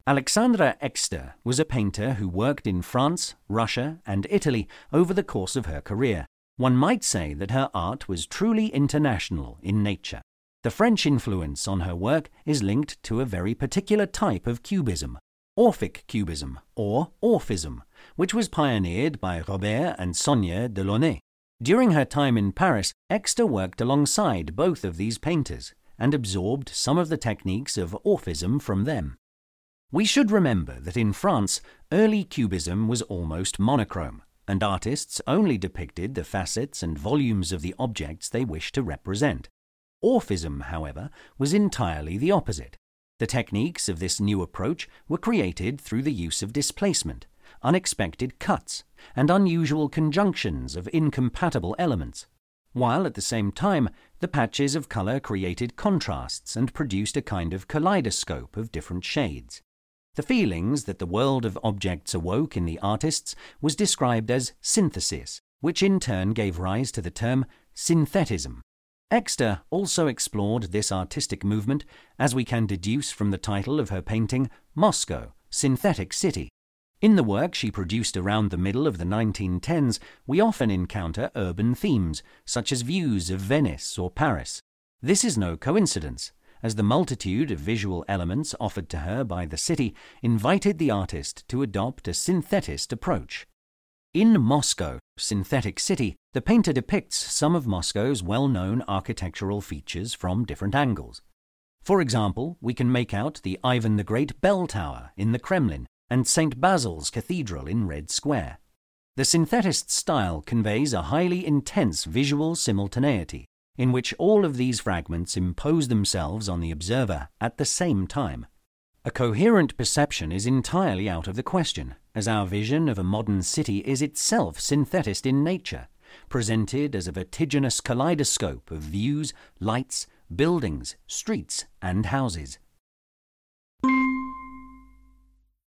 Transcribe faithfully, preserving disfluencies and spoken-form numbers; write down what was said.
Alexandra Exter was a painter who worked in France, Russia, and Italy over the course of her career. One might say that her art was truly international in nature. The French influence on her work is linked to a very particular type of cubism, Orphic cubism or Orphism, which was pioneered by Robert and Sonia Delaunay. During her time in Paris, Exter worked alongside both of these painters and absorbed some of the techniques of Orphism from them. We should remember that in France, early cubism was almost monochrome, and artists only depicted the facets and volumes of the objects they wished to represent. Orphism, however, was entirely the opposite. The techniques of this new approach were created through the use of displacement, unexpected cuts, and unusual conjunctions of incompatible elements, while at the same time the patches of colour created contrasts and produced a kind of kaleidoscope of different shades. The feelings that the world of objects awoke in the artists was described as synthesis, which in turn gave rise to the term synthetism. Exter also explored this artistic movement, as we can deduce from the title of her painting, Moscow, Synthetic City. In the work she produced around the middle of the nineteen tens, we often encounter urban themes, such as views of Venice or Paris. This is no coincidence, as the multitude of visual elements offered to her by the city invited the artist to adopt a synthetist approach. In Moscow, Synthetic City, the painter depicts some of Moscow's well-known architectural features from different angles. For example, we can make out the Ivan the Great bell tower in the Kremlin and Saint Basil's Cathedral in Red Square. The synthetist style conveys a highly intense visual simultaneity, in which all of these fragments impose themselves on the observer at the same time. A coherent perception is entirely out of the question, as our vision of a modern city is itself synthetist in nature, presented as a vertiginous kaleidoscope of views, lights, buildings, streets, and houses.